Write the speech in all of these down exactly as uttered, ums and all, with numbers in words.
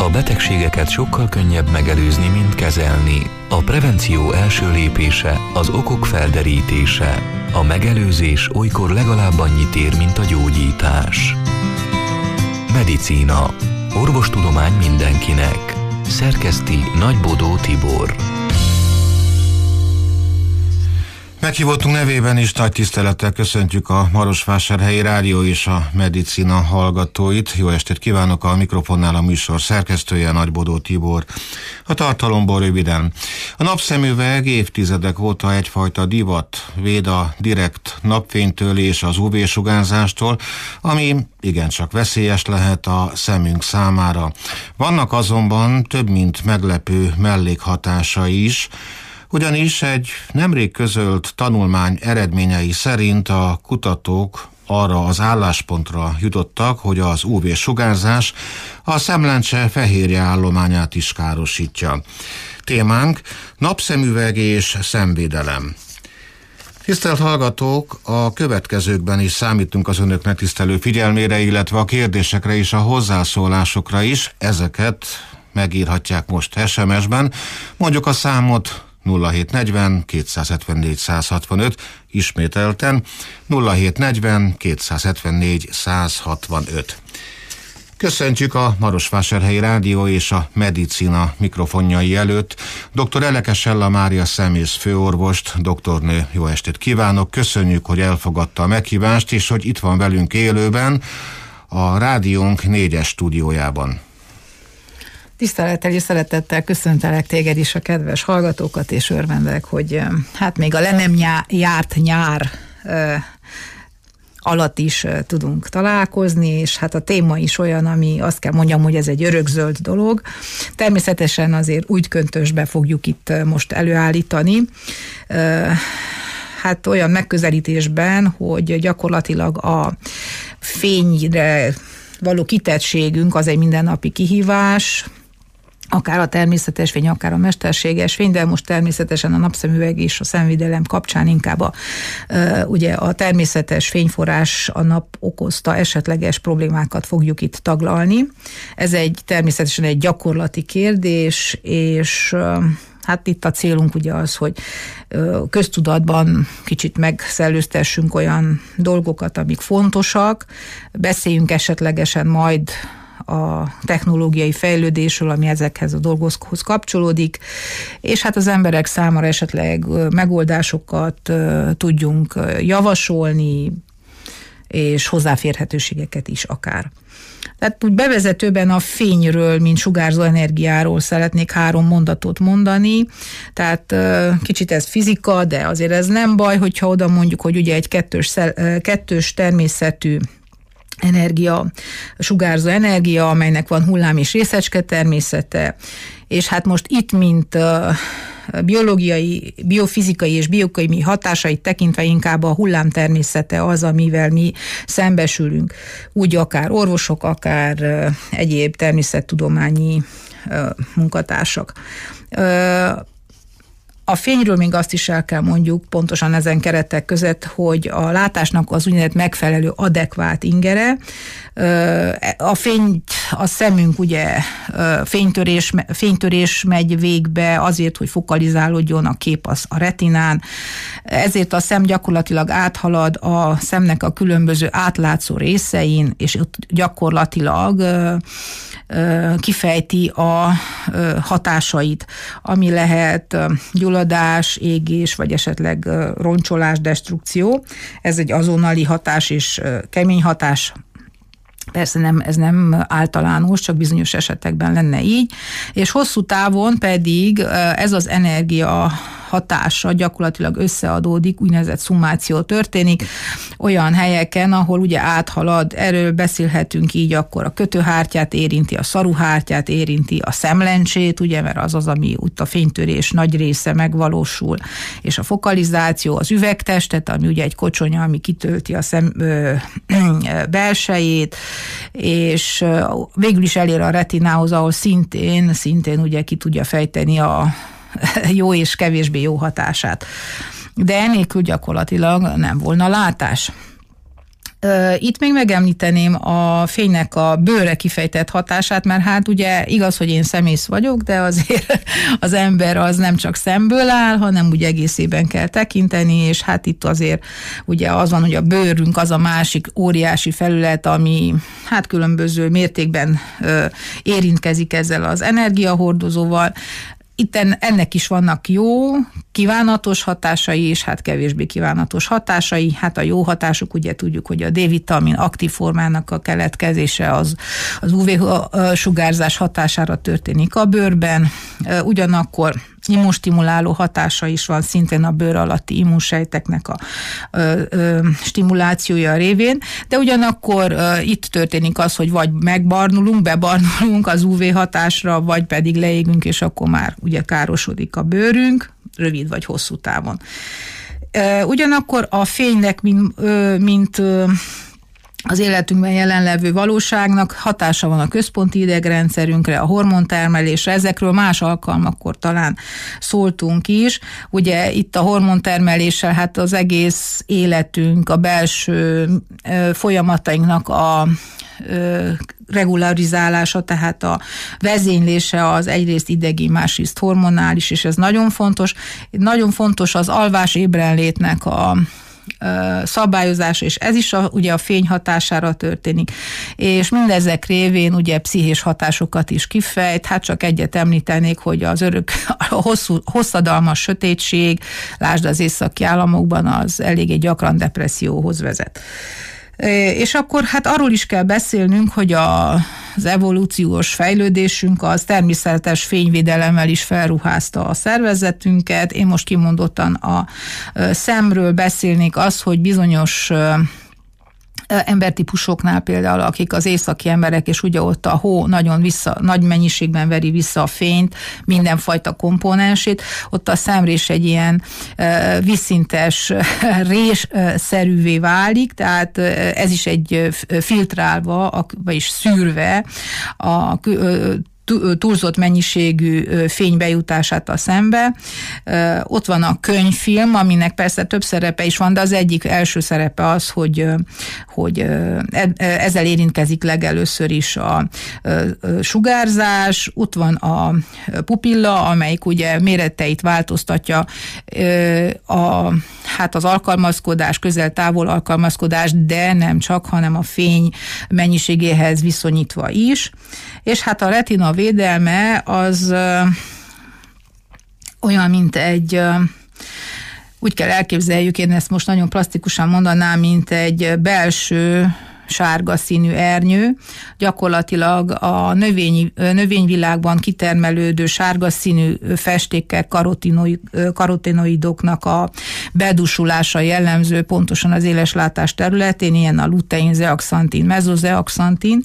A betegségeket sokkal könnyebb megelőzni, mint kezelni. A prevenció első lépése az okok felderítése. A megelőzés olykor legalább annyit ér, mint a gyógyítás. Medicína. Orvostudomány mindenkinek. Szerkeszti Nagybodó Tibor. Meghívottunk nevében is nagy tisztelettel köszöntjük a Marosvásárhelyi Rádió és a Medicina hallgatóit. Jó estét kívánok, a mikrofonnál a műsor szerkesztője, Nagybodó Tibor. A tartalomból röviden. A napszemüveg évtizedek óta egyfajta divat, véd a direkt napfénytől és az ú vé-sugárzástól, ami igencsak veszélyes lehet a szemünk számára. Vannak azonban több mint meglepő mellékhatásai is, ugyanis egy nemrég közölt tanulmány eredményei szerint a kutatók arra az álláspontra jutottak, hogy az ú vé-sugárzás a szemlencse fehérje állományát is károsítja. Témánk: napszemüveg és szemvédelem. Tisztelt hallgatók, a következőkben is számítunk az önök megtisztelő figyelmére, illetve a kérdésekre és a hozzászólásokra is. Ezeket megírhatják most es em es-ben. Mondjuk a számot: nulla hét negyven kétszázhetvennégy százhatvanöt, ismételten nulla hét negyven kétszázhetvennégy százhatvanöt. Köszöntjük a Marosvásárhelyi Rádió és a Medicina mikrofonjai előtt dr. Elekes Ella Mária szemész főorvost. Doktornő, jó estét kívánok, köszönjük, hogy elfogadta a meghívást, és hogy itt van velünk élőben a rádiónk négyes stúdiójában. Tisztelettel és szeretettel köszöntelek téged is, a kedves hallgatókat, és örvendek, hogy hát még a le nem nyár, járt nyár uh, alatt is uh, tudunk találkozni, és hát a téma is olyan, ami azt kell mondjam, hogy ez egy örökzöld dolog. Természetesen azért úgy köntösbe fogjuk itt uh, most előállítani, uh, hát olyan megközelítésben, hogy gyakorlatilag a fényre való kitettségünk az egy mindennapi kihívás, akár a természetes fény, akár a mesterséges fény, de most természetesen a napszemüveg és a szemvédelem kapcsán inkább a, ugye a természetes fényforrás, a nap okozta esetleges problémákat fogjuk itt taglalni. Ez egy természetesen egy gyakorlati kérdés, és hát itt a célunk ugye az, hogy köztudatban kicsit megszellőztessünk olyan dolgokat, amik fontosak, beszéljünk esetlegesen majd a technológiai fejlődésről, ami ezekhez a dolgokhoz kapcsolódik, és hát az emberek számára esetleg megoldásokat tudjunk javasolni, és hozzáférhetőségeket is akár. Tehát úgy bevezetőben a fényről, mint sugárzó energiáról szeretnék három mondatot mondani, tehát kicsit ez fizika, de azért ez nem baj, hogyha oda mondjuk, hogy ugye egy kettős, kettős természetű energia, sugárzó energia, amelynek van hullám és részecske természete, és hát most itt, mint biológiai, biofizikai és biokémiai hatásait tekintve inkább a hullám természete az, amivel mi szembesülünk. Úgy akár orvosok, akár egyéb természettudományi munkatársak. A fényről még azt is el kell mondjuk, pontosan ezen keretek között, hogy a látásnak az úgynevezett megfelelő adekvát ingere. A fény, a szemünk ugye fénytörés, fénytörés megy végbe azért, hogy fokalizálódjon a kép az a retinán. Ezért a szem gyakorlatilag áthalad a szemnek a különböző átlátszó részein, és ott gyakorlatilag kifejti a hatásait, ami lehet gyulladás, égés, vagy esetleg roncsolás, destrukció. Ez egy azonnali hatás és kemény hatás. Persze nem, ez nem általános, csak bizonyos esetekben lenne így, és hosszú távon pedig ez az energia hatása gyakorlatilag összeadódik, úgynevezett szummáció történik olyan helyeken, ahol ugye áthalad, erről beszélhetünk így, akkor a kötőhártyát érinti, a szaruhártyát érinti, a szemlencsét, ugye, mert az az, ami ott a fénytörés nagy része megvalósul, és a fokalizáció, az üvegtestet, ami ugye egy kocsonya, ami kitölti a szem ö, belsejét, és végül is elér a retinához, ahol szintén, szintén ugye ki tudja fejteni a jó és kevésbé jó hatását. De enélkül gyakorlatilag nem volna látás. Itt még megemlíteném a fénynek a bőrre kifejtett hatását, mert hát ugye igaz, hogy én szemész vagyok, de azért az ember az nem csak szemből áll, hanem úgy egészében kell tekinteni, és hát itt azért ugye az van, hogy a bőrünk az a másik óriási felület, ami hát különböző mértékben érintkezik ezzel az energiahordozóval. Itt ennek is vannak jó, kívánatos hatásai, és hát kevésbé kívánatos hatásai. Hát a jó hatásuk, ugye tudjuk, hogy a D-vitamin aktív formának a keletkezése az, az ú vé-sugárzás hatására történik a bőrben. Ugyanakkor immunstimuláló hatása is van szintén a bőr alatti immunsejteknek a ö, ö, stimulációja révén, de ugyanakkor ö, itt történik az, hogy vagy megbarnulunk, bebarnulunk az ú vé hatásra, vagy pedig leégünk, és akkor már ugye károsodik a bőrünk, rövid vagy hosszú távon. Ö, ugyanakkor a fénynek, mint, ö, mint ö, az életünkben jelenlevő valóságnak hatása van a központi idegrendszerünkre, a hormontermelésre, ezekről más alkalmakkor talán szóltunk is. Ugye itt a hormontermeléssel hát az egész életünk, a belső folyamatainknak a regularizálása, tehát a vezénylése az egyrészt idegi, másrészt hormonális, és ez nagyon fontos. Nagyon fontos az alvás ébrenlétnek a szabályozás, és ez is a, ugye a fény hatására történik. És mindezek révén ugye pszichés hatásokat is kifejt, hát csak egyet említenék, hogy az örök, a hosszú, hosszadalmas sötétség, lásd az északi államokban, az eléggé gyakran depresszióhoz vezet. És akkor hát arról is kell beszélnünk, hogy a, az evolúciós fejlődésünk az természetes fényvédelemmel is felruházta a szervezetünket. Én most kimondottan a szemről beszélnék, az, hogy bizonyos embertípusoknál például, akik az északi emberek, és ugye ott a hó nagyon vissza, nagy mennyiségben veri vissza a fényt, mindenfajta komponensét, ott a szemrés egy ilyen uh, vízszintes résszerűvé válik, tehát uh, ez is egy filtrálva, a, vagyis szűrve a uh, túlzott mennyiségű fény bejutását a szembe. Ott van a könyvfilm, aminek persze több szerepe is van, de az egyik első szerepe az, hogy, hogy ezzel érintkezik legelőször is a sugárzás. Ott van a pupilla, amelyik ugye méreteit változtatja a, hát az alkalmazkodás, közel-távol alkalmazkodás, de nem csak, hanem a fény mennyiségéhez viszonyítva is. És hát a retina védelme az ö, olyan, mint egy, ö, úgy kell elképzeljük, én ezt most nagyon plastikusan mondanám, mint egy belső sárga színű ernyő, gyakorlatilag a növényi, növényvilágban kitermelődő sárga színű festékek, karotinoidoknak a bedúsulása jellemző pontosan az éleslátás területén, ilyen a lutein, zeaxantin, mezozeaxantin,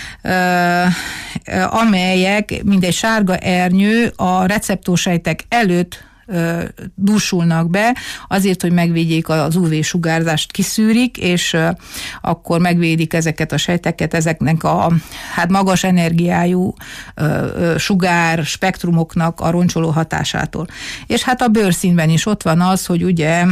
amelyek mindegy sárga ernyő a receptorsejtek előtt dúsulnak be, azért, hogy megvédjék az ú vé-sugárzást, kiszűrik, és akkor megvédik ezeket a sejteket, ezeknek a hát magas energiájú sugár spektrumoknak a roncsoló hatásától. És hát a bőrszínben is ott van az, hogy ugye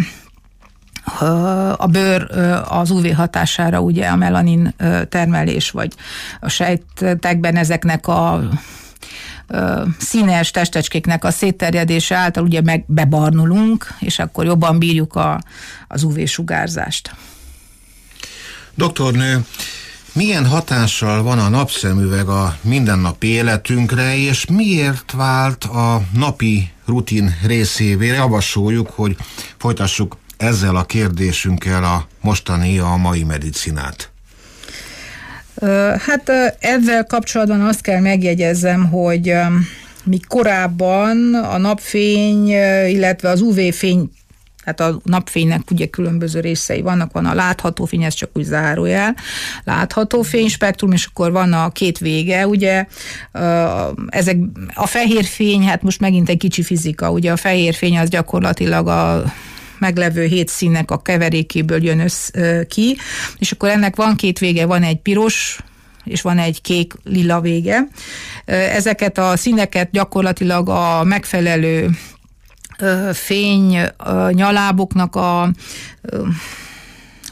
a bőr az ú vé hatására ugye a melanin termelés, vagy a sejtekben ezeknek a színes testecskéknek a szétterjedése által ugye meg bebarnulunk, és akkor jobban bírjuk a, az ú vé-sugárzást. Doktornő, milyen hatással van a napszemüveg a mindennapi életünkre, és miért vált a napi rutin részévé? Javasoljuk, hogy folytassuk ezzel a kérdésünkkel a mostani, a mai medicinát. Hát ezzel kapcsolatban azt kell megjegyezzem, hogy míg korábban a napfény, illetve az ú vé-fény, hát a napfénynek ugye különböző részei vannak, van a látható fény, ez csak úgy zárójel, látható fényspektrum, és akkor van a két vége, ugye, ezek, a fehér fény, hát most megint egy kicsi fizika, ugye a fehér fény az gyakorlatilag a meglevő hét színnek a keverékéből jön össz, ki, és akkor ennek van két vége, van egy piros, és van egy kék-lila vége. Ezeket a színeket gyakorlatilag a megfelelő fény nyaláboknak a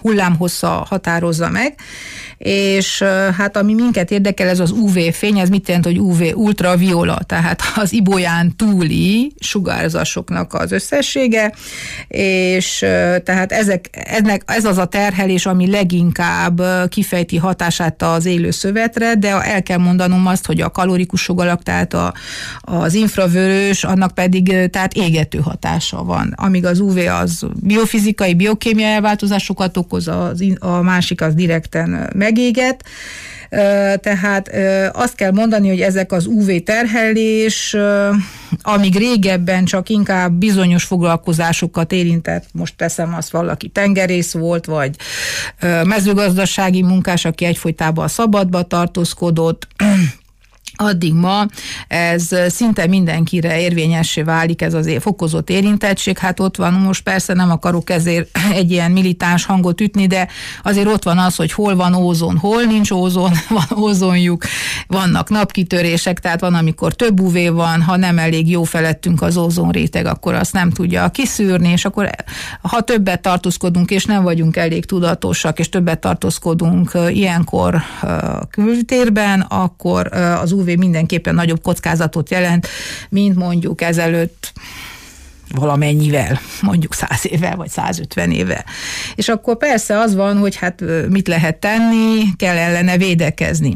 hullámhossza határozza meg, és hát ami minket érdekel, ez az ú vé-fény, ez mit jelent, hogy ú vé ultraviola, tehát az ibolyán túli sugárzásoknak az összessége, és tehát ezek, eznek, ez az a terhelés, ami leginkább kifejti hatását az élő szövetre, de el kell mondanom azt, hogy a kalorikus sugarak, tehát a, az infravörös, annak pedig tehát égető hatása van, amíg az ú vé az biofizikai, biokémiai elváltozásokat okoz, az, a másik az direkten megéget. Tehát azt kell mondani, hogy ezek az ú vé terhelés, amíg régebben csak inkább bizonyos foglalkozásokat érintett, most teszem azt, valaki tengerész volt, vagy mezőgazdasági munkás, aki egyfolytában a szabadba tartózkodott, addig ma ez szinte mindenkire érvényessé válik, ez az fokozott érintettség. Hát ott van, most persze nem akarok ezért egy ilyen militáns hangot ütni, de azért ott van az, hogy hol van ózon, hol nincs ózon, van ózonjuk, vannak napkitörések, tehát van, amikor több ú vé van, ha nem elég jó felettünk az ózonréteg, akkor azt nem tudja kiszűrni, és akkor ha többet tartózkodunk, és nem vagyunk elég tudatosak, és többet tartózkodunk ilyenkor kültérben, akkor az ú vé mindenképpen nagyobb kockázatot jelent, mint mondjuk ezelőtt valamennyivel, mondjuk száz évvel, vagy százötven évvel. És akkor persze az van, hogy hát mit lehet tenni, kell ellene védekezni.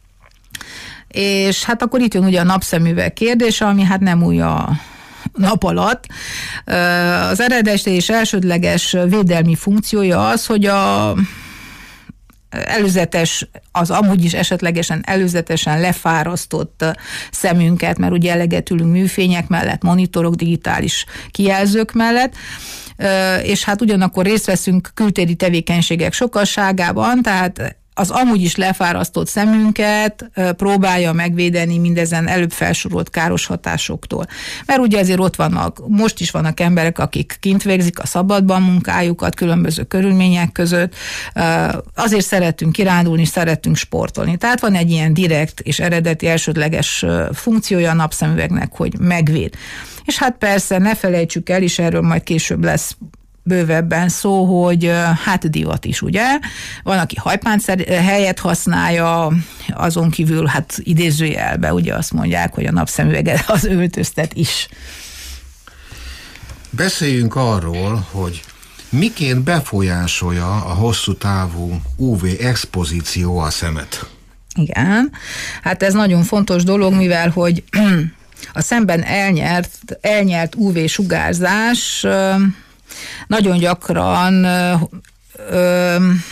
És hát akkor itt jön ugye a napszemüveg kérdése, ami hát nem új a nap alatt. Az eredeti és elsődleges védelmi funkciója az, hogy a előzetes, az amúgy is esetlegesen előzetesen lefárasztott szemünket, mert ugye eleget ülünk műfények mellett, monitorok, digitális kijelzők mellett, és hát ugyanakkor részt veszünk kültéri tevékenységek sokasságában, tehát az amúgy is lefárasztott szemünket próbálja megvédeni mindezen előbb felsorolt káros hatásoktól. Mert ugye azért ott vannak, most is vannak emberek, akik kint végzik a szabadban munkájukat, különböző körülmények között, azért szeretünk kirándulni, szeretünk sportolni. Tehát van egy ilyen direkt és eredeti elsődleges funkciója a napszemüvegnek, hogy megvéd. És hát persze ne felejtsük el, és erről majd később lesz bővebben szó, hogy hát divat is, ugye? Van, aki hajpáncer helyet használja, azon kívül hát idézőjelben ugye azt mondják, hogy a napszemüveget az öltöztet is. Beszéljünk arról, hogy miként befolyásolja a hosszú távú ú vé expozíció a szemet. Igen, hát ez nagyon fontos dolog, mivel hogy a szemben elnyert, elnyert ú vé sugárzás nagyon gyakran ö, ö,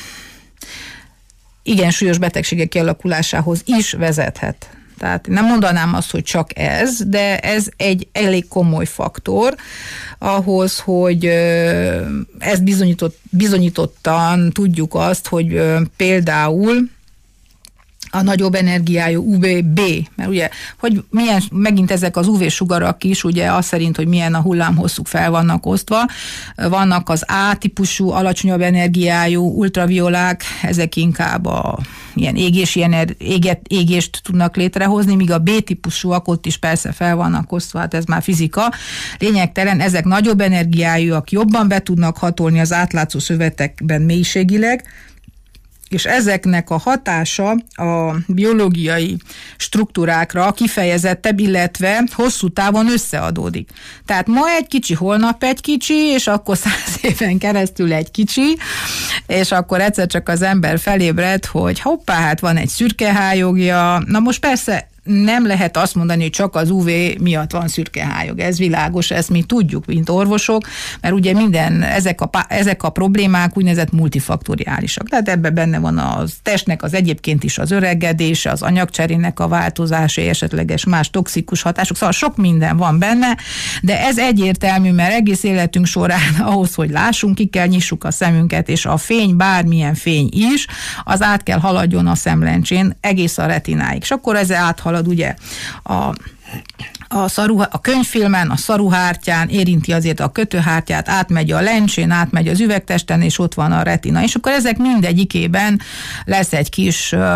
igen súlyos betegségek kialakulásához is vezethet. Tehát nem mondanám azt, hogy csak ez, de ez egy elég komoly faktor ahhoz, hogy ö, ezt bizonyított, bizonyítottan tudjuk azt, hogy ö, például a nagyobb energiájú ú vé bé, mert ugye, hogy milyen, megint ezek az ú vé-sugarak is, ugye az szerint, hogy milyen a hullámhosszuk fel vannak osztva, vannak az A-típusú, alacsonyabb energiájú ultraviolák, ezek inkább a ilyen égési ener, éget, égést tudnak létrehozni, míg a B-típusúak ott is persze fel vannak osztva, hát ez már fizika. Lényegtelen, ezek nagyobb energiájúak, jobban be tudnak hatolni az átlátszó szövetekben mélységileg, és ezeknek a hatása a biológiai struktúrákra kifejezettebb, illetve hosszú távon összeadódik. Tehát ma egy kicsi, holnap egy kicsi, és akkor száz éven keresztül egy kicsi, és akkor egyszer csak az ember felébred, hogy hoppá, hát van egy szürkehályogja. Na most persze nem lehet azt mondani, hogy csak az ú vé miatt van szürkehályog. Ez világos, ezt mi tudjuk, mint orvosok, mert ugye minden, ezek a, ezek a problémák úgynevezett multifaktoriálisak. Tehát ebben benne van a testnek az egyébként is az öregedése, az anyagcserének a változása, esetleges más toxikus hatások, szóval sok minden van benne, de ez egyértelmű, mert egész életünk során ahhoz, hogy lássunk, ki kell nyissuk a szemünket, és a fény, bármilyen fény is, az át kell haladjon a szemlencsén egész a retináig. És akkor ez áthalad ugye a A, szaru, a könyvfilmen, a szaruhártyán érinti azért a kötőhártyát, átmegy a lencsén, átmegy az üvegtesten, és ott van a retina. És akkor ezek mindegyikében lesz egy kis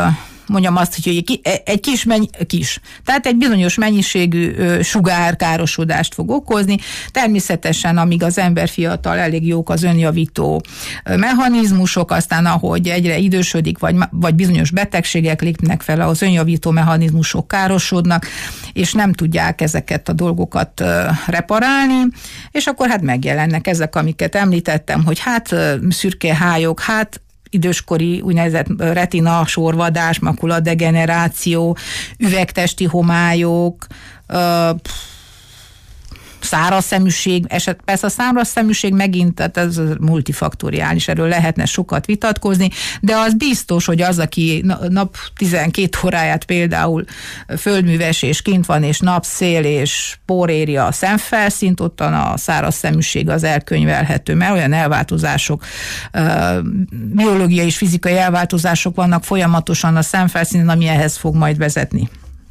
mondjam azt, hogy egy kis, mennyi, kis, tehát egy bizonyos mennyiségű sugárkárosodást fog okozni. Természetesen, amíg az ember fiatal, elég jók az önjavító mechanizmusok, aztán ahogy egyre idősödik, vagy, vagy bizonyos betegségek lépnek fel, az önjavító mechanizmusok károsodnak, és nem tudják ezeket a dolgokat reparálni, és akkor hát megjelennek ezek, amiket említettem, hogy hát szürkehályok, hát időskori úgynevezett retina sorvadás, makuladegeneráció, üvegtesti homályok, száraz szeműség, eset, persze a száraz szeműség megint, tehát ez multifaktoriális, erről lehetne sokat vitatkozni, de az biztos, hogy az, aki nap tizenkét óráját például földműves és kint van, és napszél és por éri a szemfelszínt, ottan a száraz szeműség az elkönyvelhető, mert olyan elváltozások, biológiai és fizikai elváltozások vannak folyamatosan a szemfelszínen, ami ehhez fog majd vezetni.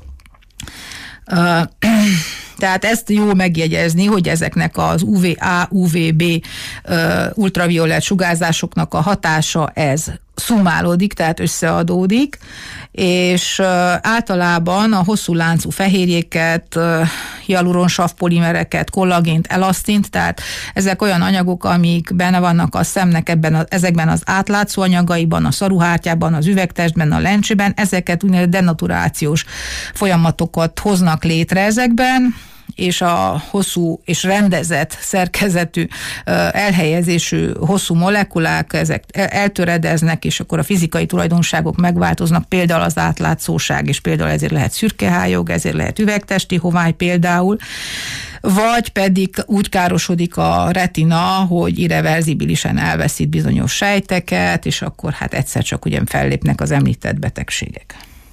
Tehát ezt jó megjegyezni, hogy ezeknek az u vé á, u vé bé ultraviolett sugárzásoknak a hatása ez szumálódik, tehát összeadódik, és általában a hosszú láncú fehérjéket, hialuronsav polimereket, kollagént, elasztint, tehát ezek olyan anyagok, amik benne vannak a szemnek ebben a, ezekben az átlátszó anyagaiban, a szaruhártyában, az üvegtestben, a lencsében, ezeket úgynevezett denaturációs folyamatokat hoznak létre ezekben, és a hosszú és rendezett szerkezetű elhelyezésű hosszú molekulák, ezek eltöredeznek, és akkor a fizikai tulajdonságok megváltoznak, például az átlátszóság, és például ezért lehet szürkehályog, ezért lehet üvegtesti homály például, vagy pedig úgy károsodik a retina, hogy irreverzibilisen elveszít bizonyos sejteket, és akkor hát egyszer csak ugye fellépnek az említett betegségek.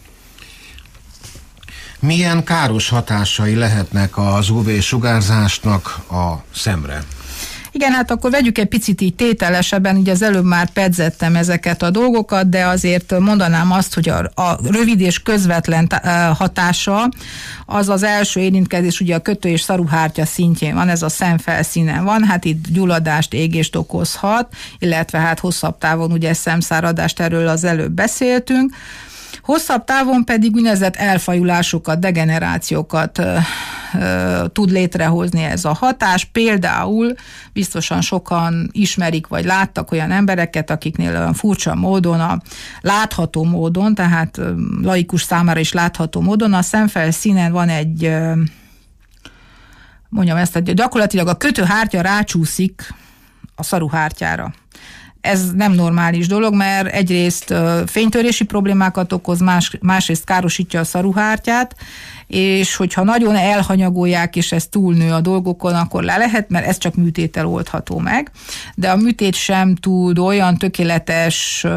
Milyen káros hatásai lehetnek az u vé-sugárzásnak a szemre? Igen, hát akkor vegyük egy picit így tételesebben, ugye az előbb már pedzettem ezeket a dolgokat, de azért mondanám azt, hogy a, a rövid és közvetlen hatása az az első érintkezés, ugye a kötő és szaruhártya szintjén van, ez a szemfelszínen van, hát itt gyulladást, égést okozhat, illetve hát hosszabb távon ugye szemszáradást, erről az előbb beszéltünk. Hosszabb távon pedig úgynevezett elfajulásokat, degenerációkat ö, ö, tud létrehozni ez a hatás. Például biztosan sokan ismerik, vagy láttak olyan embereket, akiknél olyan furcsa módon, a látható módon, tehát ö, laikus számára is látható módon a szemfelszínen van egy, ö, mondjam ezt, hogy gyakorlatilag a kötőhártya rácsúszik a szaruhártyára. Ez nem normális dolog, mert egyrészt fénytörési problémákat okoz, más, másrészt károsítja a szaruhártyát, és hogyha nagyon elhanyagolják, és ez túlnő a dolgokon, akkor le lehet, mert ez csak műtéttel oldható meg, de a műtét sem tud olyan tökéletes,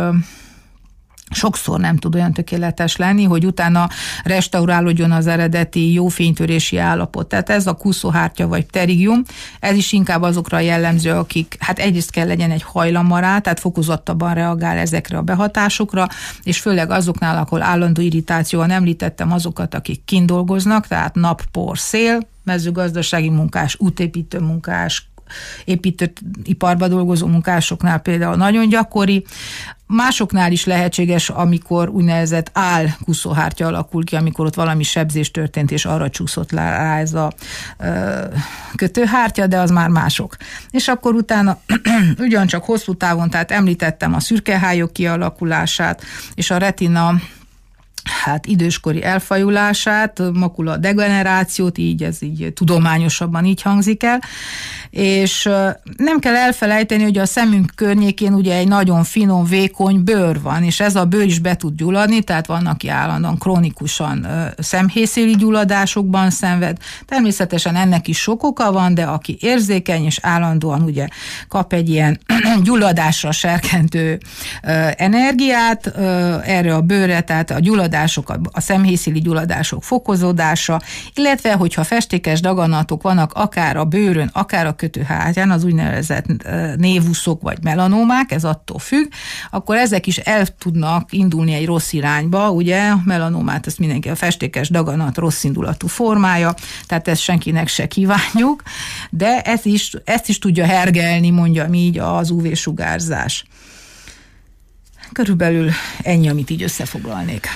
sokszor nem tud olyan tökéletes lenni, hogy utána restaurálódjon az eredeti jó fénytörési állapot. Tehát ez a kúszóhártya vagy pterigium, ez is inkább azokra jellemző, akik, hát egyrészt kell legyen egy hajlama rá, tehát fokozottabban reagál ezekre a behatásokra, és főleg azoknál, ahol állandó irritációan említettem azokat, akik kint dolgoznak, tehát nap, por, szél, mezőgazdasági munkás, útépítő munkás, építőiparba dolgozó munkásoknál például nagyon gyakori. Másoknál is lehetséges, amikor úgynevezett álkuszóhártya alakul ki, amikor ott valami sebzés történt, és arra csúszott rá ez a ö, kötőhártya, de az már mások. És akkor utána ugyancsak hosszú távon, tehát említettem a szürkehályok kialakulását, és a retina hát időskori elfajulását, makula degenerációt, így ez így tudományosabban így hangzik el, és nem kell elfelejteni, hogy a szemünk környékén ugye egy nagyon finom, vékony bőr van, és ez a bőr is be tud gyulladni, tehát van, aki állandóan krónikusan szemhéjszéli gyulladásokban szenved. Természetesen ennek is sok oka van, de aki érzékeny, és állandóan ugye kap egy ilyen gyulladásra serkentő energiát erre a bőrre, tehát a gyulladások, a szemhéjszéli gyulladások fokozódása, illetve hogyha festékes daganatok vannak akár a bőrön, akár a kötőhártyán, az úgynevezett névuszok vagy melanómák, ez attól függ, akkor ezek is el tudnak indulni egy rossz irányba, ugye, a melanómát, ezt mindenki, a festékes daganat rossz indulatú formája, tehát ezt senkinek se kívánjuk, de ez is, ezt is tudja hergelni, mondjam így, az u vé-sugárzás. Körülbelül ennyi, amit így összefoglalnék.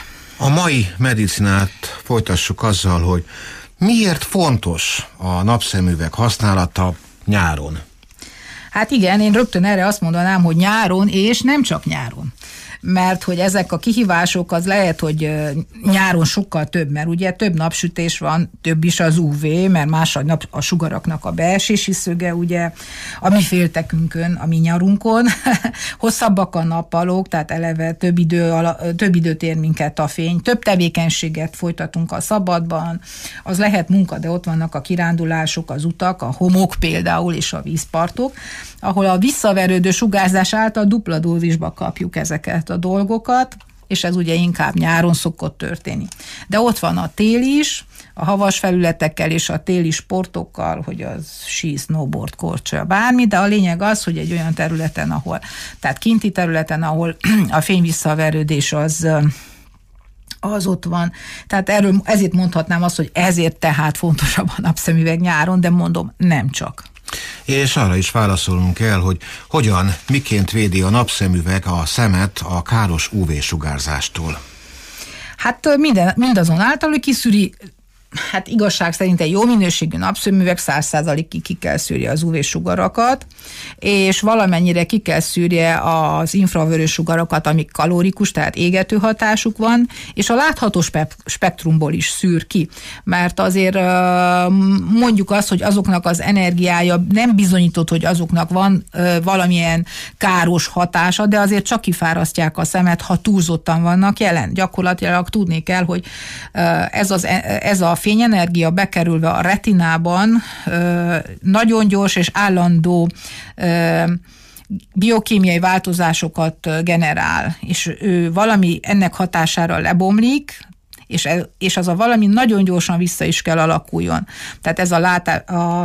A mai medicinát folytassuk azzal, hogy miért fontos a napszemüveg használata nyáron? Hát igen, én rögtön erre azt mondanám, hogy nyáron, és nem csak nyáron. Mert hogy ezek a kihívások az lehet, hogy nyáron sokkal több, mert ugye több napsütés van, több is az ú vé, mert más a, nap, a sugaraknak a beesési szöge, ugye, a mi féltekünkön, a mi nyarunkon, hosszabbak a nappalok, tehát eleve több, idő, több időt ér minket a fény, több tevékenységet folytatunk a szabadban, az lehet munka, de ott vannak a kirándulások, az utak, a homok például, és a vízpartok, ahol a visszaverődő sugárzás által dupla dózisba kapjuk ezeket a dolgokat, és ez ugye inkább nyáron szokott történni. De ott van a tél is, a havas felületekkel és a téli sportokkal, hogy az sí, snowboard, korcsolya, bármi, de a lényeg az, hogy egy olyan területen, ahol, tehát kinti területen, ahol a fényvisszaverődés az az ott van. Tehát erről ezért mondhatnám azt, hogy ezért tehát fontosabb a napszemüveg nyáron, de mondom, nem csak. És arra is válaszolnunk kell, hogy hogyan, miként védi a napszemüveg a szemet a káros ú vé-sugárzástól. Hát minden, mindazonáltal, hogy kiszűri, hát igazság szerint egy jó minőségű napszemüveg száz százalékig ki kell szűrje az ú vé-sugarakat, és valamennyire ki kell szűrje az infravörös sugarakat, amik kalórikus, tehát égető hatásuk van, és a látható spe- spektrumból is szűr ki, mert azért mondjuk azt, hogy azoknak az energiája nem bizonyított, hogy azoknak van valamilyen káros hatása, de azért csak kifárasztják a szemet, ha túlzottan vannak jelen. Gyakorlatilag tudni kell, hogy ez, az, ez a fényenergia bekerülve a retinában nagyon gyors és állandó biokémiai változásokat generál, és ő valami ennek hatására lebomlik, és, és az a valami nagyon gyorsan vissza is kell alakuljon. Tehát ez a, látá, a,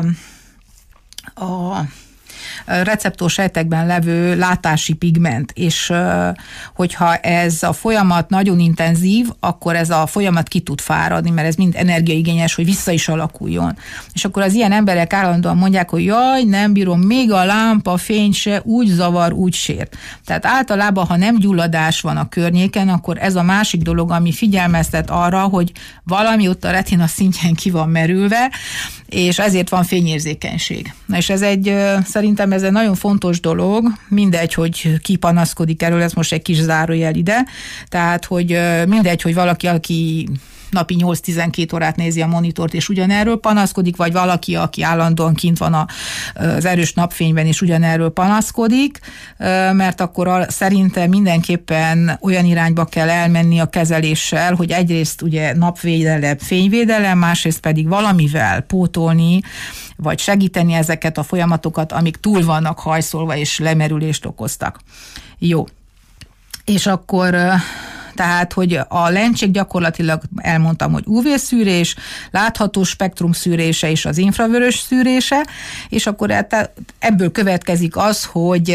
a receptorsejtekben levő látási pigment, és hogyha ez a folyamat nagyon intenzív, akkor ez a folyamat ki tud fáradni, mert ez mind energiaigényes, hogy vissza is alakuljon. És akkor az ilyen emberek állandóan mondják, hogy jaj, nem bírom, még a lámpa fény se úgy zavar, úgy sért. Tehát általában, ha nem gyulladás van a környéken, akkor ez a másik dolog, ami figyelmeztet arra, hogy valami ott a retina szintjén ki van merülve, és ezért van fényérzékenység. Na és ez egy, szerintem ez egy nagyon fontos dolog, mindegy, hogy ki panaszkodik erről, ez most egy kis zárójel ide, tehát, hogy mindegy, hogy valaki, aki napi nyolc-tizenkét órát nézi a monitort, és ugyanerről panaszkodik, vagy valaki, aki állandóan kint van az erős napfényben, és ugyanerről panaszkodik, mert akkor szerintem mindenképpen olyan irányba kell elmenni a kezeléssel, hogy egyrészt ugye napvédelem, fényvédelem, másrészt pedig valamivel pótolni, vagy segíteni ezeket a folyamatokat, amik túl vannak hajszolva, és lemerülést okoztak. Jó. És akkor tehát, hogy a lencsék gyakorlatilag elmondtam, hogy ú vé-szűrés, látható spektrum szűrése és az infravörös szűrése, és akkor ebből következik az, hogy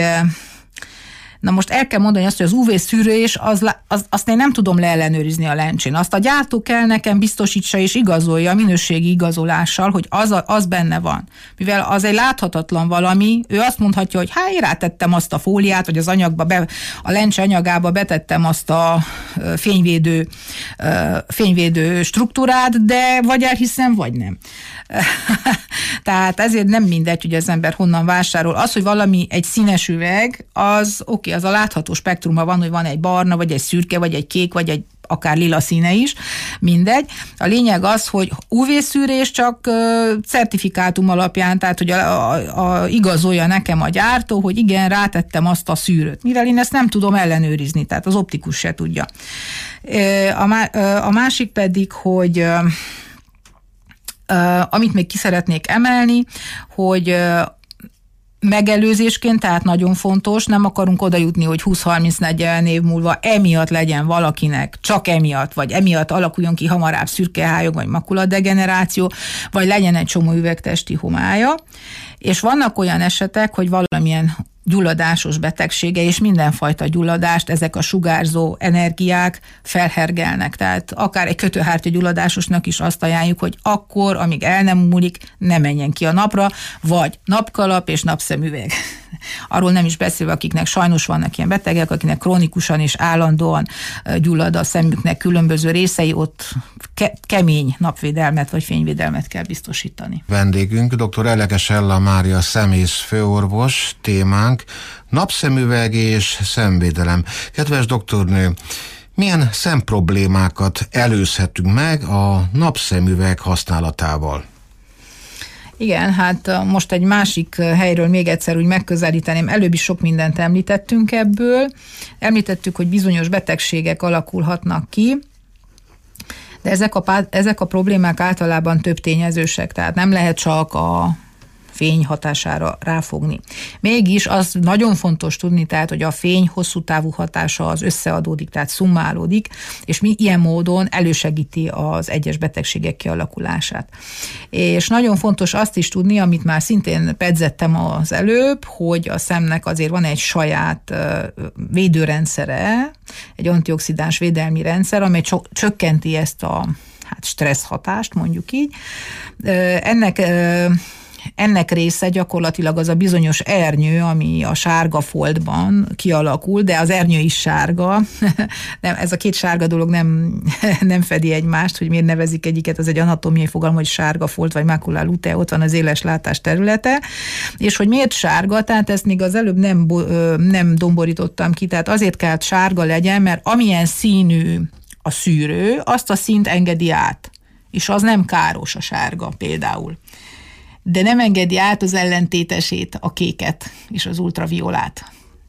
na most el kell mondani azt, hogy az ú vé-szűrés, az, az, azt én nem tudom leellenőrizni a lencsén. Azt a gyártó kell nekem biztosítsa és igazolja a minőségi igazolással, hogy az, a, az benne van. Mivel az egy láthatatlan valami, ő azt mondhatja, hogy hát én rátettem azt a fóliát, vagy az anyagba, be, a lencse anyagába betettem azt a fényvédő, fényvédő struktúrát, de vagy elhiszem, vagy nem. Tehát ezért nem mindegy, hogy az ember honnan vásárol. Az, hogy valami egy színes üveg, az oké, okay, az a látható spektruma van, hogy van egy barna, vagy egy szürke, vagy egy kék, vagy egy akár lila színe is, mindegy. A lényeg az, hogy ú vé-szűrés csak uh, certifikátum alapján, tehát hogy a, a, a, igazolja nekem a gyártó, hogy igen, rátettem azt a szűrőt. Mivel én ezt nem tudom ellenőrizni, tehát az optikus se tudja. A, má, a másik pedig, hogy uh, uh, amit még ki szeretnék emelni, hogy uh, megelőzésként, tehát nagyon fontos, nem akarunk oda jutni, hogy húsz-harminc-negyven év múlva emiatt legyen valakinek, csak emiatt, vagy emiatt alakuljon ki hamarabb szürkehályog, vagy makuladegeneráció, vagy legyen egy csomó üvegtesti homályja. És vannak olyan esetek, hogy valamilyen gyulladásos betegsége, és mindenfajta gyulladást ezek a sugárzó energiák felhergelnek. Tehát akár egy kötőhártya gyulladásosnak is azt ajánljuk, hogy akkor, amíg el nem múlik, ne menjen ki a napra, vagy napkalap és napszemüveg. Arról nem is beszélve, akiknek sajnos vannak ilyen betegek, akinek krónikusan és állandóan gyullad a szemüknek különböző részei, ott ke- kemény napvédelmet vagy fényvédelmet kell biztosítani. Vendégünk dr. Elekes Ella Mária szemész főorvos, témánk napszemüveg és szemvédelem. Kedves doktornő, milyen szemproblémákat előzhetünk meg a napszemüveg használatával? Igen, hát most egy másik helyről még egyszer úgy megközelíteném. Előbb is sok mindent említettünk ebből. Említettük, hogy bizonyos betegségek alakulhatnak ki, de ezek a, ezek a problémák általában több tényezősek, tehát nem lehet csak a fény hatására ráfogni. Mégis az nagyon fontos tudni, tehát, hogy a fény hosszú távú hatása az összeadódik, tehát szummálódik, és mi ilyen módon elősegíti az egyes betegségek kialakulását. És nagyon fontos azt is tudni, amit már szintén pedzettem az előbb, hogy a szemnek azért van egy saját védőrendszere, egy antioxidáns védelmi rendszer, amely csökkenti ezt a hát stressz hatást, mondjuk így. Ennek Ennek része gyakorlatilag az a bizonyos ernyő, ami a sárga foltban kialakul, de az ernyő is sárga. Nem, ez a két sárga dolog nem, nem fedi egymást, hogy miért nevezik egyiket, az egy anatómiai fogalom, hogy sárga folt vagy macula lutea, ott van az éles látás területe. És hogy miért sárga, tehát ezt még az előbb nem, nem domborítottam ki, tehát azért kell sárga legyen, mert amilyen színű a szűrő, azt a színt engedi át. És az nem káros, a sárga például. De nem engedi át az ellentétesét, a kéket és az ultraviolát.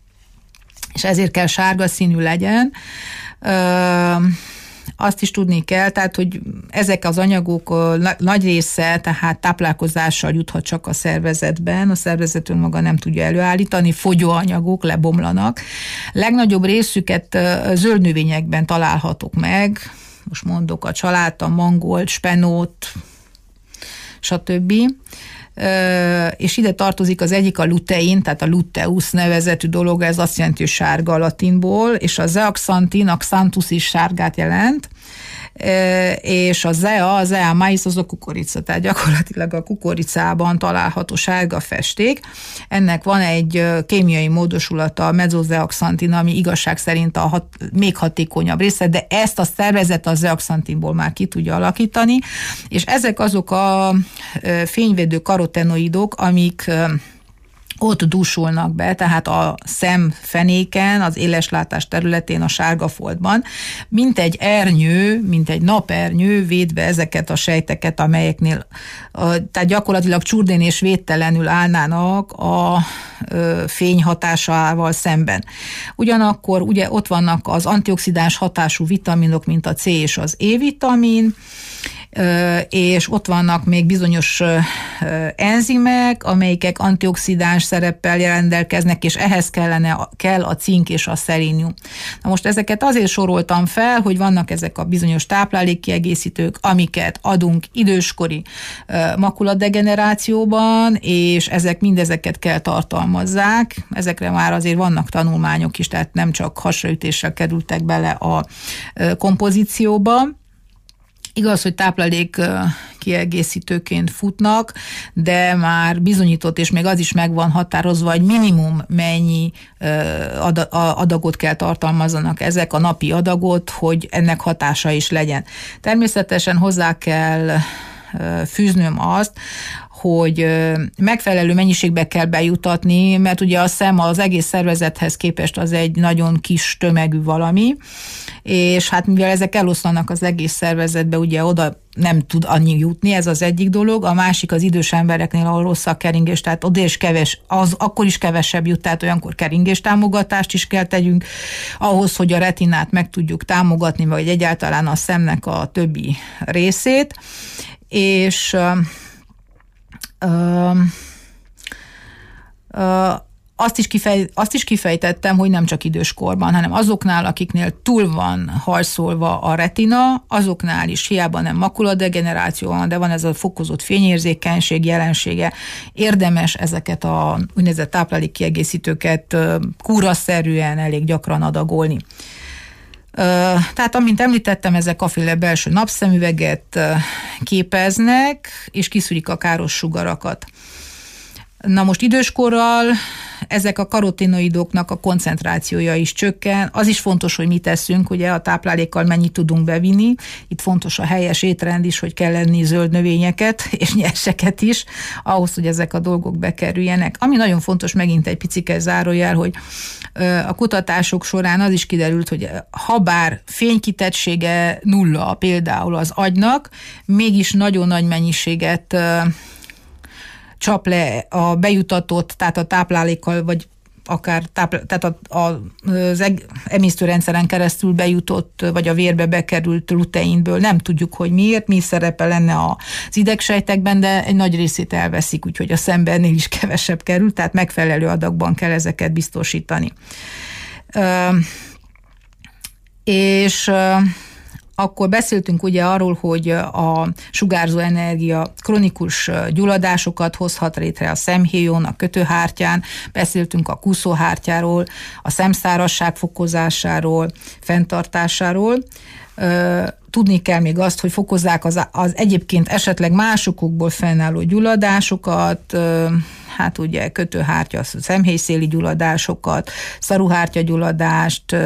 És ezért kell sárga színű legyen. Ö, azt is tudni kell, tehát, hogy ezek az anyagok nagy része, tehát táplálkozással juthat csak a szervezetben, a szervezet önmaga nem tudja előállítani, fogyóanyagok lebomlanak. Legnagyobb részüket zöld növényekben találhatók meg, most mondok a csaláta, mangolt, spenót, stb. És ide tartozik az egyik a lutein, tehát a luteus nevezetű dolog, ez azt jelenti, hogy sárga a latinból, és a zeaxanthin, a xanthus is sárgát jelent, és a zea, a zea maïs az a kukorica, tehát gyakorlatilag a kukoricában található sárga festék. Ennek van egy kémiai módosulata, a mezozeaxanthin, ami igazság szerint a hat, még hatékonyabb része, de ezt a szervezet a zeaxanthinból már ki tudja alakítani, és ezek azok a fényvédő karotenoidok, amik ott dúsulnak be, tehát a szemfenéken, az éleslátás területén, a sárga foltban, mint egy ernyő, mint egy napernyő véd be ezeket a sejteket, amelyeknél tehát gyakorlatilag csurdén és védtelenül állnának a fény hatásával szemben. Ugyanakkor ugye ott vannak az antioxidáns hatású vitaminok, mint a C és az E-vitamin, és ott vannak még bizonyos enzimek, amelyek antioxidáns szereppel rendelkeznek, és ehhez kellene, kell a cink és a szelénium. Na most ezeket azért soroltam fel, hogy vannak ezek a bizonyos táplálékkiegészítők, amiket adunk időskori makuladegenerációban, és ezek mindezeket kell tartalmazzák. Ezekre már azért vannak tanulmányok is, tehát nem csak hasraütéssel kerültek bele a kompozícióba. Igaz, hogy táplálék kiegészítőként futnak, de már bizonyított, és még az is meg van határozva, hogy minimum mennyi adagot kell tartalmazzanak ezek, a napi adagot, hogy ennek hatása is legyen. Természetesen hozzá kell fűznöm azt, hogy megfelelő mennyiségbe kell bejutatni, mert ugye a szem az egész szervezethez képest az egy nagyon kis tömegű valami, és hát mivel ezek eloszlanak az egész szervezetbe, ugye oda nem tud annyi jutni, ez az egyik dolog, a másik az idős embereknél, ahol rossz a keringés, tehát oda is keves, az akkor is kevesebb jut, tehát olyankor keringés támogatást is kell tegyünk, ahhoz, hogy a retinát meg tudjuk támogatni, vagy egyáltalán a szemnek a többi részét, és Uh, uh, Azt is, kifej, azt is kifejtettem, hogy nem csak időskorban, hanem azoknál, akiknél túl van hajszolva a retina, azoknál is hiába nem makuladegeneráció van, de van ez a fokozott fényérzékenység jelensége. Érdemes ezeket a úgynevezett táplálékkiegészítőket kúraszerűen elég gyakran adagolni. Tehát, amint említettem, ezek aféle belső napszemüveget képeznek, és kiszűrik a káros sugarakat. Na most időskorral ezek a karotinoidoknak a koncentrációja is csökken. Az is fontos, hogy mit teszünk, ugye a táplálékkal mennyit tudunk bevinni. Itt fontos a helyes étrend is, hogy kell enni zöld növényeket és nyerseket is, ahhoz, hogy ezek a dolgok bekerüljenek. Ami nagyon fontos, megint egy picike zárójel, hogy a kutatások során az is kiderült, hogy habár fénykitettsége nulla például az agynak, mégis nagyon nagy mennyiséget csap le a bejutatott, tehát a táplálékkal, vagy akár táplá, tehát a, a, az emésztőrendszeren keresztül bejutott, vagy a vérbe bekerült luteinből. Nem tudjuk, hogy miért, mi szerepe lenne az idegsejtekben, de egy nagy részét elveszik, úgyhogy a szembernél is kevesebb kerül, tehát megfelelő adagban kell ezeket biztosítani. Ö, és akkor beszéltünk ugye arról, hogy a sugárzó energia kronikus gyulladásokat hozhat létre a szemhéjon, a kötőhártyán, beszéltünk a kúszóhártyáról, a szemszárazság fokozásáról, fenntartásáról. Tudni kell még azt, hogy fokozzák az, az egyébként esetleg másokból fennálló gyulladásokat, hát ugye kötőhártya, szemhéjszéli gyulladásokat, szaruhártya gyulladást,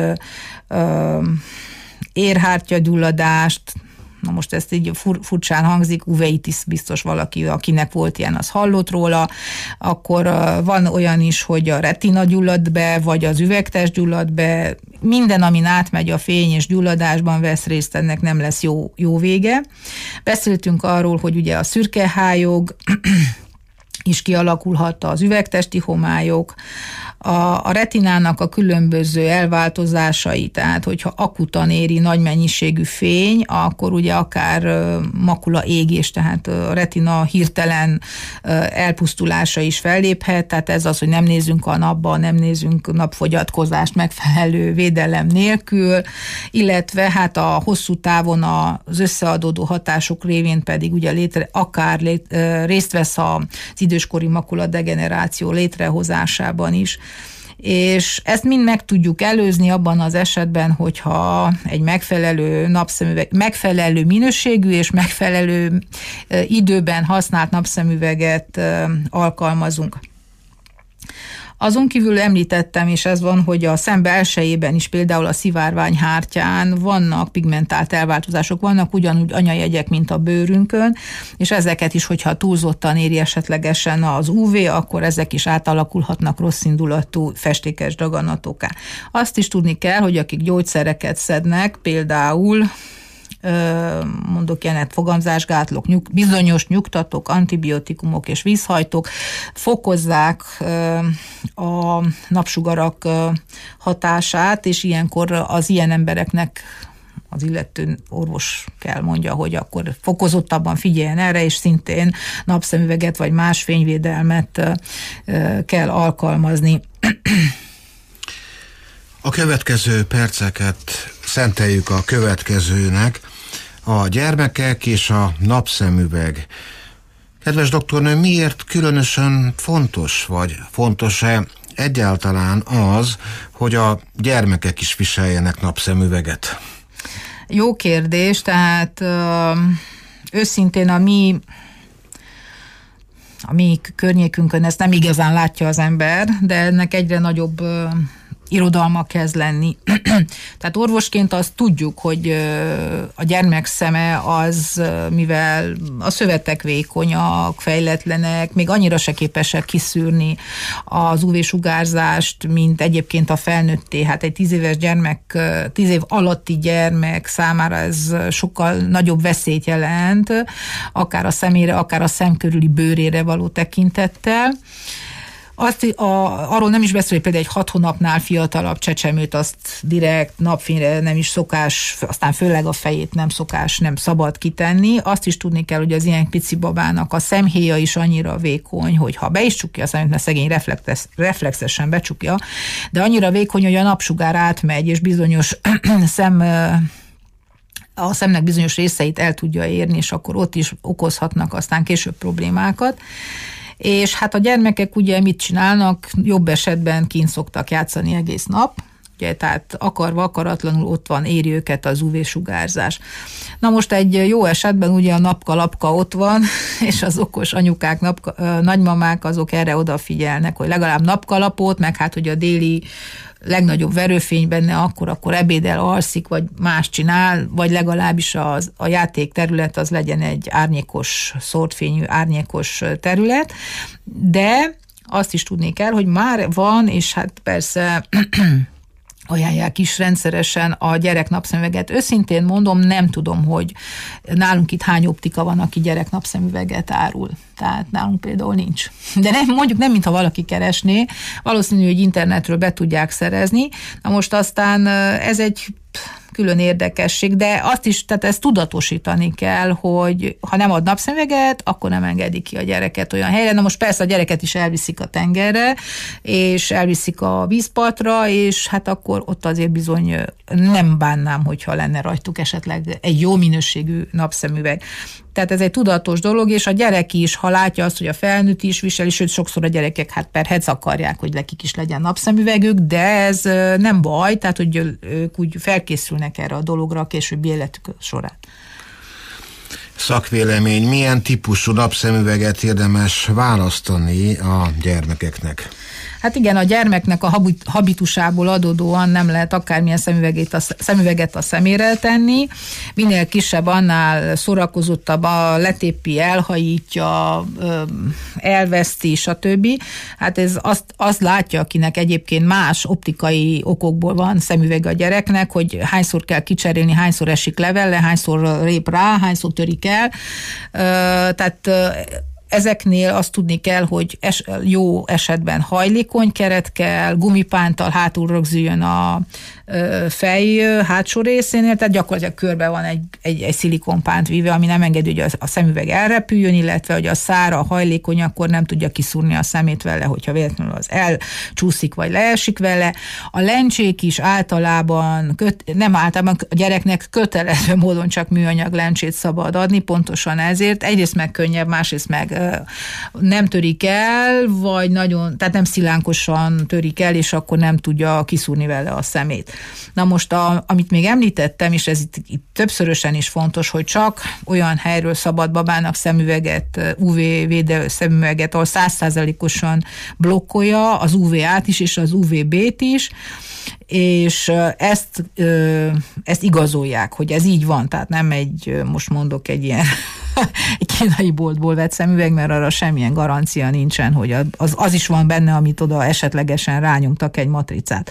érhártyagyulladást, na most ezt így fur, furcsán hangzik, uveitis biztos valaki, akinek volt ilyen, az hallott róla, akkor uh, van olyan is, hogy a retina gyullad be, vagy az üvegtest gyullad be, minden, amin átmegy a fény és gyulladásban vesz részt, ennek nem lesz jó, jó vége. Beszéltünk arról, hogy ugye a szürkehályog is kialakulhat, az üvegtesti homályok, a, a retinának a különböző elváltozásai, tehát hogyha akutan éri nagy mennyiségű fény, akkor ugye akár makula égés, tehát a retina hirtelen elpusztulása is felléphet, tehát ez az, hogy nem nézünk a napba, nem nézünk napfogyatkozást megfelelő védelem nélkül, illetve hát a hosszú távon az összeadódó hatások révén pedig ugye létre, akár lét, részt vesz az időskori makuladegeneráció létrehozásában is, és ezt mind meg tudjuk előzni abban az esetben, hogyha egy megfelelő napszemüveg, megfelelő minőségű és megfelelő időben használt napszemüveget alkalmazunk. Azon kívül említettem, és ez van, hogy a szem belsejében is, például a szivárványhártyán vannak pigmentált elváltozások, vannak ugyanúgy anyajegyek, mint a bőrünkön, és ezeket is, hogyha túlzottan éri esetlegesen az ú vé, akkor ezek is átalakulhatnak rosszindulatú festékes daganatokká. Azt is tudni kell, hogy akik gyógyszereket szednek, például mondok ilyenet, fogamzásgátlók, nyug, bizonyos nyugtatók, antibiotikumok és vízhajtók fokozzák a napsugarak hatását, és ilyenkor az ilyen embereknek az illető orvos kell mondja, hogy akkor fokozottabban figyeljen erre, és szintén napszemüveget vagy más fényvédelmet kell alkalmazni. A következő perceket szenteljük a következőnek, a gyermekek és a napszemüveg. Kedves doktornő, miért különösen fontos, vagy fontos-e egyáltalán az, hogy a gyermekek is viseljenek napszemüveget? Jó kérdés, tehát őszintén a mi a mi környékünkön ezt nem igazán látja az ember, de ennek egyre nagyobb irodalma kezd lenni. Tehát orvosként azt tudjuk, hogy a gyermek szeme az, mivel a szövetek vékonyak, fejletlenek, még annyira se képesek kiszűrni az ú vé-sugárzást, mint egyébként a felnőtté. Hát egy tíz éves gyermek, tíz év alatti gyermek számára ez sokkal nagyobb veszélyt jelent, akár a szemére, akár a szem körüli bőrére való tekintettel. Azt, a, arról nem is beszél, hogy például egy hat hónapnál fiatalabb csecsemőt azt direkt napfényre nem is szokás, aztán főleg a fejét nem szokás, nem szabad kitenni. Azt is tudni kell, hogy az ilyen pici babának a szemhéja is annyira vékony, hogy ha be is csukja a szemét, mert szegény reflex, reflexesen becsukja, de annyira vékony, hogy a napsugár átmegy, és bizonyos szem a szemnek bizonyos részeit el tudja érni, és akkor ott is okozhatnak aztán később problémákat. És hát a gyermekek ugye mit csinálnak? Jobb esetben kint szoktak játszani egész nap, ugye, tehát akarva, akaratlanul ott van, éri őket az ú vé-sugárzás. Na most egy jó esetben ugye a napkalapka ott van, és az okos anyukák, napka, nagymamák azok erre odafigyelnek, hogy legalább napkalapot, meg hát hogy a déli legnagyobb verőfény benne, akkor, akkor ebédel, alszik, vagy más csinál, vagy legalábbis az, a játék terület az legyen egy árnyékos, szórtfényű árnyékos terület, de azt is tudni kell, hogy már van, és hát persze ajánlják is rendszeresen a gyerek napszemüveget. Őszintén mondom, nem tudom, hogy nálunk itt hány optika van, aki gyerek napszemüveget árul. Tehát nálunk például nincs. De nem, mondjuk nem, mintha valaki keresné, valószínű, hogy internetről be tudják szerezni. Na most aztán ez egy külön érdekesség, de azt is, tehát ezt tudatosítani kell, hogy ha nem ad napszemüveget, akkor nem engedik ki a gyereket olyan helyre. Na most persze a gyereket is elviszik a tengerre, és elviszik a vízpartra, és hát akkor ott azért bizony nem bánnám, hogyha lenne rajtuk esetleg egy jó minőségű napszemüveg. Tehát ez egy tudatos dolog, és a gyerek is, ha látja azt, hogy a felnőtt is viseli, sőt sokszor a gyerekek hát perhetsz akarják, hogy nekik is legyen napszemüvegük, de ez nem baj, tehát hogy ők úgy felkészülnek erre a dologra a későbbi életük során. Szakvélemény, milyen típusú napszemüveget érdemes választani a gyermekeknek? Hát igen, a gyermeknek a habitusából adódóan nem lehet akármilyen szemüveget a, szemüveget a szemére tenni. Minél kisebb, annál szórakozottabb, a letépi, elhajítja, elveszti, stb. Hát ez azt, azt látja, akinek egyébként más optikai okokból van szemüvege a gyereknek, hogy hányszor kell kicserélni, hányszor esik levele, hányszor rép rá, hányszor törik el. Tehát ezeknél azt tudni kell, hogy es, jó esetben hajlékony keret kell, gumipánttal hátul rögzüljön a fej hátsó részénél, tehát gyakorlatilag körbe van egy, egy, egy szilikonpánt víve, ami nem engedi, hogy a, a szemüveg elrepüljön, illetve hogy a szára hajlékony, akkor nem tudja kiszúrni a szemét vele, hogyha véletlenül az elcsúszik, vagy leesik vele. A lencsék is általában, köt, nem általában a gyereknek kötelező módon csak műanyag lencsét szabad adni, pontosan ezért. Egyrészt meg könnyebb, másrészt meg nem törik el, vagy nagyon, tehát nem szilánkosan törik el, és akkor nem tudja kiszúrni vele a szemét. Na most, a, amit még említettem, és ez itt, itt többszörösen is fontos, hogy csak olyan helyről szabad babának szemüveget, ú vé védő szemüveget, ahol száz százalékosan blokkolja az ú vé á-t is, és az ú vé bé-t is, és ezt, ezt igazolják, hogy ez így van, tehát nem egy, most mondok egy ilyen egy kínai boltból vett szemüveg, mert arra semmilyen garancia nincsen, hogy az, az is van benne, amit oda esetlegesen rányomtak egy matricát.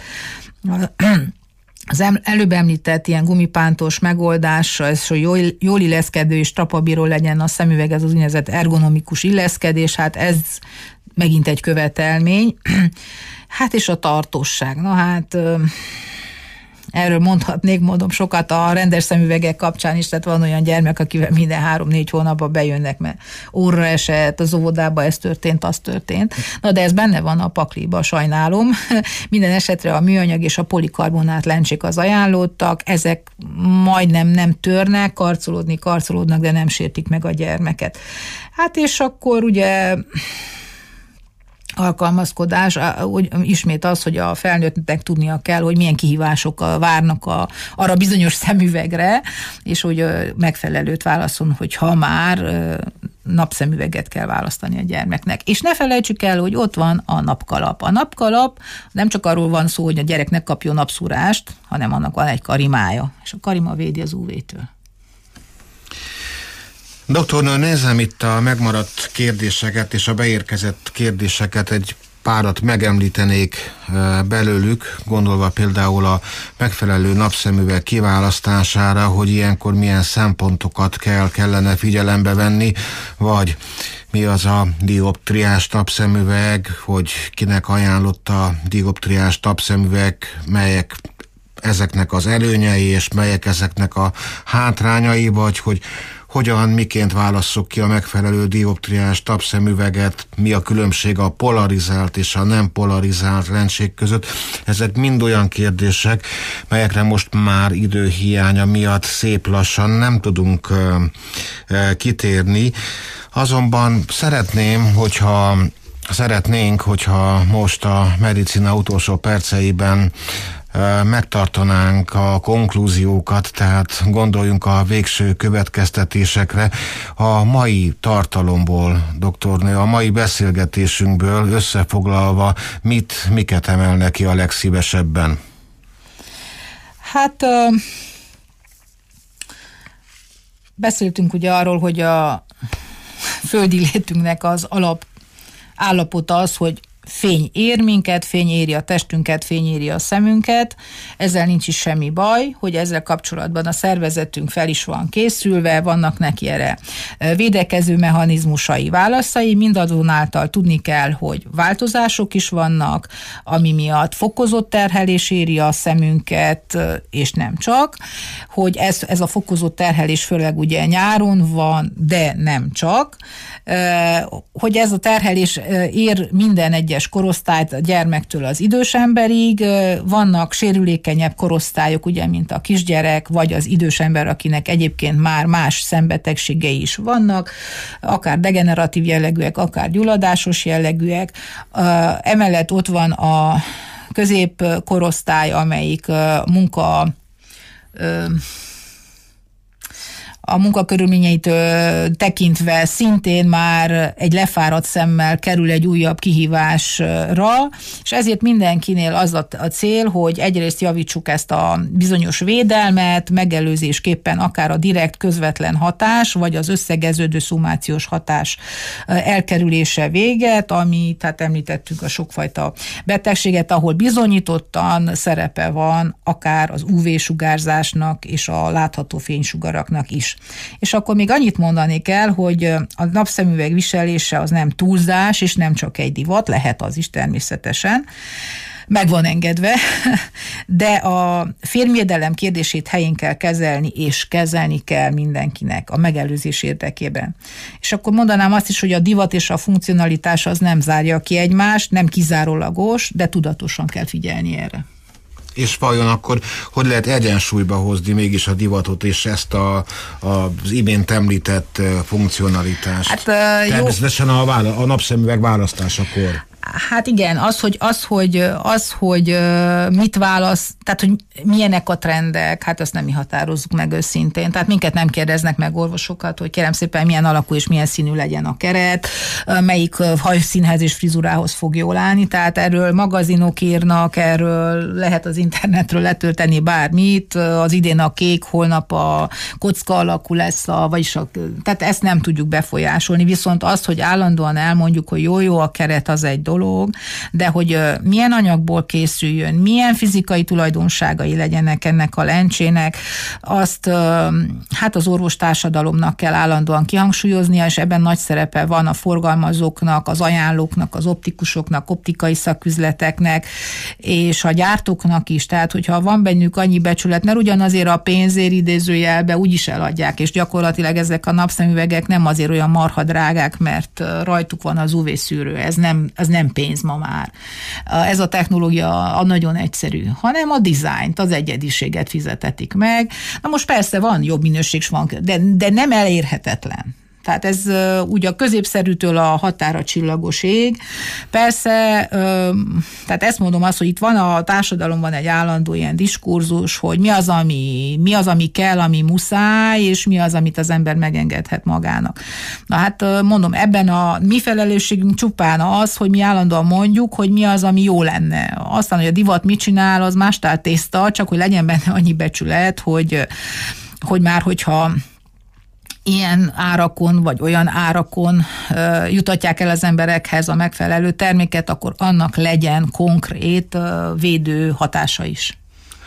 Az előbb említett ilyen gumipántos megoldás, ez, hogy jól, jól illeszkedő és strapabíró legyen a szemüveg, ez az úgynevezett ergonomikus illeszkedés, hát ez megint egy követelmény. Hát és a tartóság. Na hát erről mondhatnék, mondom sokat a rendes szemüvegek kapcsán is, tehát van olyan gyermek, akivel minden három-négy hónapban bejönnek, mert óra esett, az óvodába ez történt, az történt. Na de ez benne van a pakliba, sajnálom. Minden esetre a műanyag és a polikarbonát lencsék az ajánlottak, ezek majdnem nem törnek, karcolódni karcolódnak, de nem sértik meg a gyermeket. Hát és akkor ugye alkalmazkodás, ismét az, hogy a felnőttnek tudnia kell, hogy milyen kihívások várnak a, arra bizonyos szemüvegre, és hogy megfelelőt válaszol, hogy ha már napszemüveget kell választani a gyermeknek. És ne felejtsük el, hogy ott van a napkalap. A napkalap nem csak arról van szó, hogy a gyerek ne kapjon napszúrást, hanem annak van egy karimája, és a karima védi az ú vé-től. Doktornő, nézem itt a megmaradt kérdéseket és a beérkezett kérdéseket, egy párat megemlítenék belőlük, gondolva például a megfelelő napszemüveg kiválasztására, hogy ilyenkor milyen szempontokat kell, kellene figyelembe venni, vagy mi az a dioptriás napszemüveg, hogy kinek ajánlott a dioptriás napszemüveg, melyek ezeknek az előnyei, és melyek ezeknek a hátrányai, vagy hogy hogyan, miként válasszuk ki a megfelelő dioptriás napszemüveget, mi a különbség a polarizált és a nem polarizált lencség között. Ezek mind olyan kérdések, melyekre most már időhiánya miatt szép lassan nem tudunk uh, uh, kitérni. Azonban szeretném, hogyha szeretnénk, hogyha most a medicina utolsó perceiben megtartanánk a konklúziókat, tehát gondoljunk a végső következtetésekre. A mai tartalomból, doktornő, a mai beszélgetésünkből összefoglalva mit, miket emelne ki a legszívesebben? Hát uh, beszéltünk ugye arról, hogy a földi létünknek az alap állapota az, hogy fény ér minket, fény éri a testünket, fény éri a szemünket, ezzel nincs is semmi baj, hogy ezzel kapcsolatban a szervezetünk fel is van készülve, vannak neki erre védekező mechanizmusai, válaszai, mindazonáltal tudni kell, hogy változások is vannak, ami miatt fokozott terhelés éri a szemünket, és nem csak, hogy ez, ez a fokozott terhelés főleg ugye nyáron van, de nem csak, hogy ez a terhelés ér minden egyes korosztályt, a gyermektől az idős emberig, vannak sérülékenyebb korosztályok, ugye, mint a kisgyerek, vagy az idős ember, akinek egyébként már más szembetegségei is vannak, akár degeneratív jellegűek, akár gyulladásos jellegűek. Emellett ott van a középkorosztály, amelyik munka a munkakörülményeit tekintve szintén már egy lefáradt szemmel kerül egy újabb kihívásra, és ezért mindenkinél az a cél, hogy egyrészt javítsuk ezt a bizonyos védelmet, megelőzésképpen akár a direkt közvetlen hatás, vagy az összegeződő szumációs hatás elkerülése véget, ami, tehát említettük a sokfajta betegséget, ahol bizonyítottan szerepe van akár az ú vé-sugárzásnak és a látható fénysugaraknak is. És akkor még annyit mondani kell, hogy a napszemüveg viselése az nem túlzás, és nem csak egy divat, lehet az is természetesen, meg van engedve, de a fényvédelem kérdését helyén kell kezelni, és kezelni kell mindenkinek a megelőzés érdekében. És akkor mondanám azt is, hogy a divat és a funkcionalitás az nem zárja ki egymást, nem kizárólagos, de tudatosan kell figyelni erre. És vajon akkor hogy lehet egyensúlyba hozni mégis a divatot és ezt a, a, az imént említett funkcionalitást? Hát, uh, Természetesen a, vála, a napszemüveg választásakor. Hát igen, az, hogy, az, hogy, az, hogy mit választ, tehát, hogy milyenek a trendek, hát azt nem mi határozzuk meg őszintén. Tehát minket nem kérdeznek meg orvosokat, hogy kérem szépen milyen alakú és milyen színű legyen a keret, melyik hajszínhez és frizurához fog jól állni. Tehát erről magazinok írnak, erről lehet az internetről letölteni bármit, az idén a kék, holnap a kocka alakú lesz, a, vagyis a, tehát ezt nem tudjuk befolyásolni. Viszont azt, hogy állandóan elmondjuk, hogy jó-jó a keret, az egy dolog, de hogy milyen anyagból készüljön, milyen fizikai tulajdonságai legyenek ennek a lencsének, azt hát az orvostársadalomnak kell állandóan kihangsúlyoznia, és ebben nagy szerepe van a forgalmazóknak, az ajánlóknak, az optikusoknak, optikai szaküzleteknek, és a gyártóknak is. Tehát, hogyha van bennük annyi becsület, mert ugyanazért a pénzért idézőjelbe úgyis eladják, és gyakorlatilag ezek a napszemüvegek nem azért olyan marha drágák, mert rajtuk van az ú vé-szűrő. Ez nem, ez nem pénz ma már. Ez a technológia a nagyon egyszerű, hanem a dizájnt, az egyediséget fizetetik meg. Na most persze van jobb minőség, van, de, de nem elérhetetlen. Tehát ez uh, ugye a középszerűtől a határa csillagos ég. Persze, uh, tehát ezt mondom azt, hogy itt van a társadalomban egy állandó ilyen diskurzus, hogy mi az, ami, mi az, ami kell, ami muszáj, és mi az, amit az ember megengedhet magának. Na hát uh, mondom, ebben a mi felelősségünk csupán az, hogy mi állandóan mondjuk, hogy mi az, ami jó lenne. Aztán, hogy a divat mit csinál, az más tál tészta, csak hogy legyen benne annyi becsület, hogy, hogy már hogyha ilyen árakon, vagy olyan árakon uh, jutatják el az emberekhez a megfelelő terméket, akkor annak legyen konkrét uh, védő hatása is.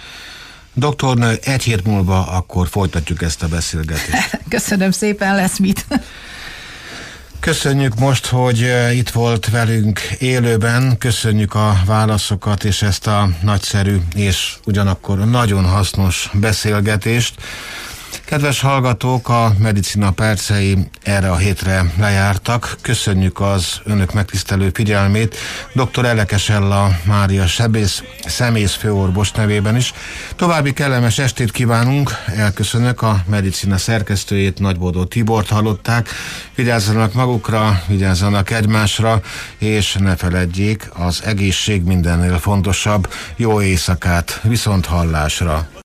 Doktornő, egy hét múlva akkor folytatjuk ezt a beszélgetést. Köszönöm szépen, lesz mit. Köszönjük most, hogy itt volt velünk élőben, köszönjük a válaszokat és ezt a nagyszerű és ugyanakkor nagyon hasznos beszélgetést. Kedves hallgatók, a Medicina percei erre a hétre lejártak. Köszönjük az önök megtisztelő figyelmét. doktor Elekes Ella Mária sebész, szemész főorvos nevében is. További kellemes estét kívánunk. Elköszönök, a Medicina szerkesztőjét, Nagybódó Tibort hallották. Vigyázzanak magukra, vigyázzanak egymásra, és ne feledjék, az egészség mindennél fontosabb. Jó éjszakát, viszont hallásra!